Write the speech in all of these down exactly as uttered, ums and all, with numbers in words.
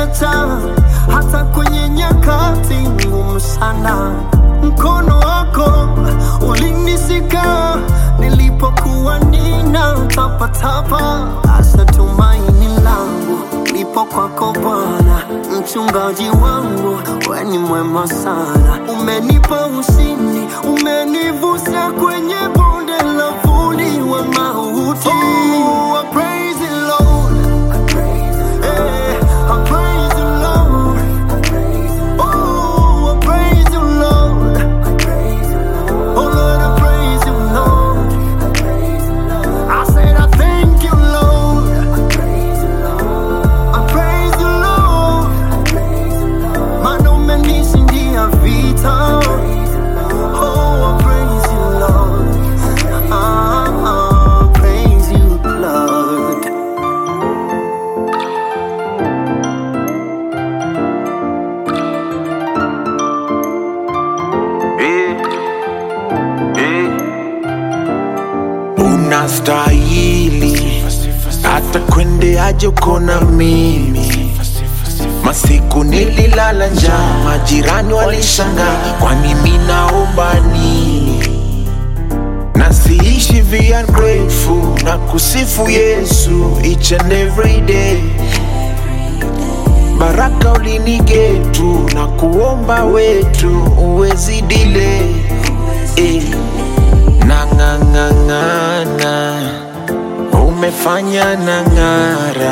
umeniacha hata kwenye nyakati ngumu sana. Mkono wako ulinishika nilipokuwa nina tapa tapa. Asa tumaini langu lipo kwako Bwana, mchungaji wangu, wewe ni mwema sana. Umenipa ushindi, umenivusa kwenye bonde la vuli wa mauti. Oh, I praise you Lord, I praise you, hey, I praise you Lord, I praise you, oh, I praise you Lord, I praise you Lord, oh Lord, I praise you Lord, I praise you Lord. I said I thank you Lord, I praise you Lord, I praise you Lord, I praise you Lord. Maana umenishindia vita. Oh, I praise you Lord, ah, I praise you Lord. Eh, eh. Unastahili hata kwende aje uko na mimi. Masiku nililala njaa, majirani walishangaa, kwani mimi naomba nini? Na siishi vi ungrateful, na kusifu Yesu each and every day. Baraka ulinigetu na kuomba wetu uwezi delay. Eh, nang'ang'ana umefanya nang'ara,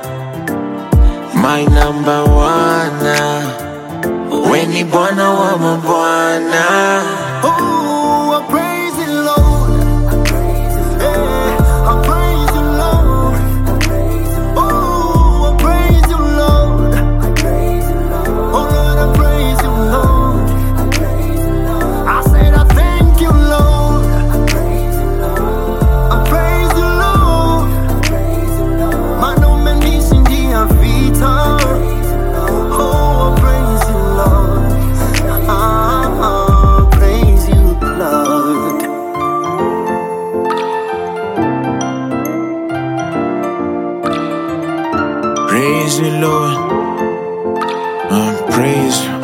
my number one, we ni Bwana wa mabwana. Oh, I praise you Lord, I praise you, hey, I praise you Lord, I praise you, oh, I praise you Lord, I praise you Lord, oh Lord, I praise you Lord, I praise you Lord. I said I thank you Lord, I praise you Lord, I praise you Lord, I praise you Lord. Maana umenishindia vita. Oh, I praise you Lord, ah, I praise you Lord. Praise you Lord, I praise you.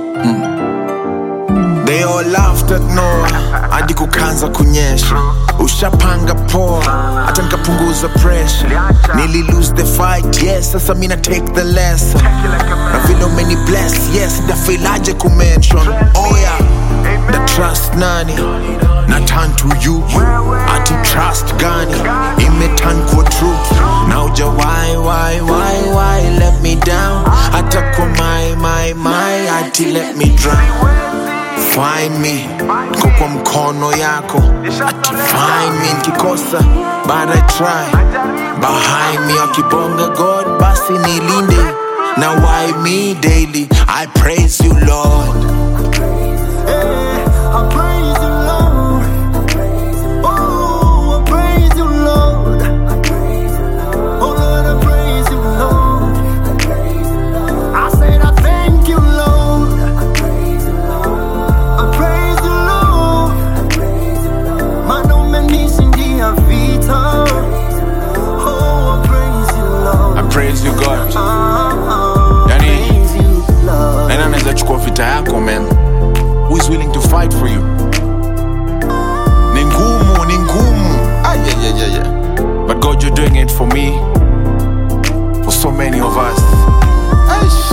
Mm. They all laughed at Noah hadi kukanza kunyesha. Ushapanga poa hata nikapunguza pressure. Nili lose the fight, yes, sasa mina take the lesson. Na vile umeni bless, yes, ndafilaje kumention. Oh yeah, the trust nani na turn to you. Ati trust gani imeturn kwa truth. Na uja why, why, why, why let me down. Hata kwa my, my, my, ati let me drown. Find me, niko kwa mkono yako. Ati find me, nikikosa, but I try. Behind me, akibonga God, basi nilinde. Now why me daily, I praise you Lord. Hey, I praise you Lord, I praise you, oh, I praise you Lord, I praise you Lord, oh Lord, I praise you Lord, I praise you Lord. I said I thank you Lord, I praise you Lord, I praise you Lord, I praise you Lord. Maana umenishindia vita. Oh, I praise you Lord, I praise you God. ah, I Yani, praise you Lord. nani anaweza chukua vita yako man? Who is willing to fight for you? Ni ngumu, ni ngumu. Ah, yeah, yeah, yeah, yeah. But God, you're doing it for me, for so many of us. Aish.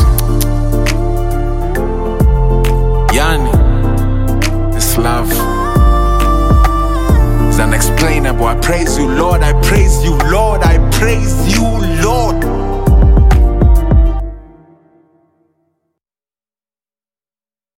Yani, this love is unexplainable. I praise you, Lord. I praise you, Lord. I praise you, Lord.